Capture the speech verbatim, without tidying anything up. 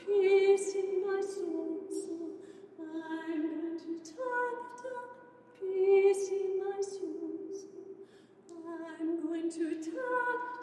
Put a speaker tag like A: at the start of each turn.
A: peace in my soul. So I'm going to tuck, tuck, peace in my soul. So I'm going to tuck,